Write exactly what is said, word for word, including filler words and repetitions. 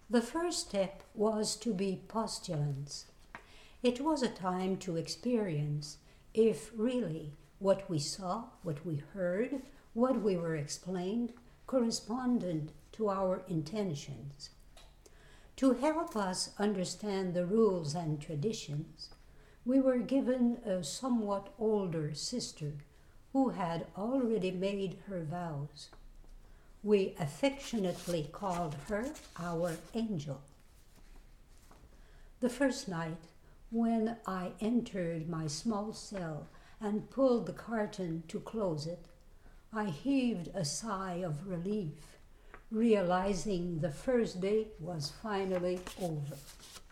The first step was to be postulants. It was a time to experience if really what we saw, what we heard, what we were explained corresponded to our intentions. To help us understand the rules and traditions, we were given a somewhat older sister who had already made her vows. We affectionately called her our angel. The first night, when I entered my small cell and pulled the curtain to close it, I heaved a sigh of relief, realizing the first day was finally over.